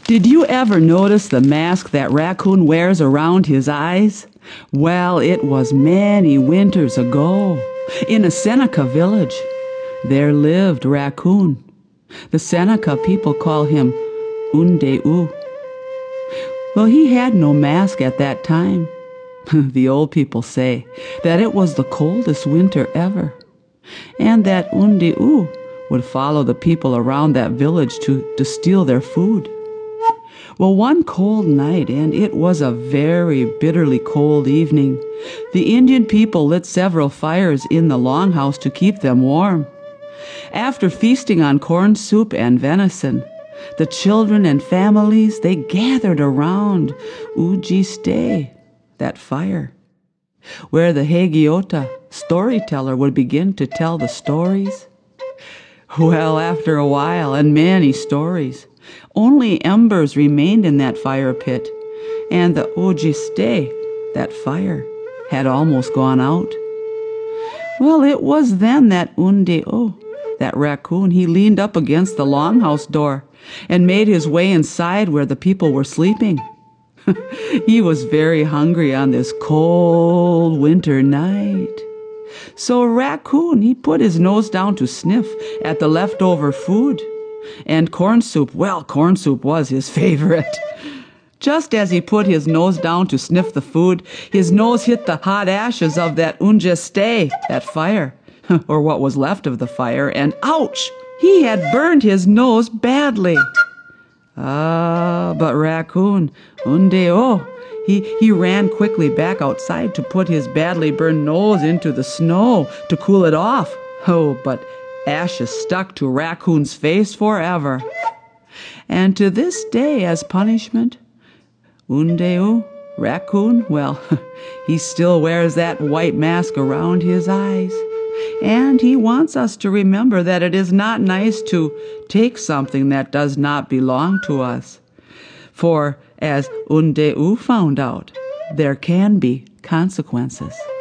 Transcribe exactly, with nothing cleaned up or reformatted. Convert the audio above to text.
Did you ever notice the mask that Raccoon wears around his eyes? Well, it was many winters ago, in a Seneca village. There lived Raccoon. The Seneca people call him Undeu. Well, he had no mask at that time. The old people say that it was the coldest winter ever, and that Undeu would follow the people around that village to, to steal their food. Well, one cold night, and it was a very bitterly cold evening, the Indian people lit several fires in the longhouse to keep them warm. After feasting on corn soup and venison, the children and families, they gathered around Ujiste, that fire, where the Hagiota storyteller would begin to tell the stories. Well, after a while, and many stories, only embers remained in that fire pit, and the Ujiste, that fire, had almost gone out. Well, it was then that Undeu, that raccoon, he leaned up against the longhouse door and made his way inside where the people were sleeping. He was very hungry on this cold winter night. So Raccoon, he put his nose down to sniff at the leftover food. And corn soup, well, corn soup was his favorite. Just as he put his nose down to sniff the food, his nose hit the hot ashes of that Ujiste, that fire, or what was left of the fire, and ouch! He had burned his nose badly. Ah, but Raccoon, Undeu, he, he ran quickly back outside to put his badly burned nose into the snow to cool it off. Oh, but ashes stuck to Raccoon's face forever. And to this day, as punishment, Undeu, Raccoon, well, he still wears that white mask around his eyes. And he wants us to remember that it is not nice to take something that does not belong to us. For, as Undeu found out, there can be consequences.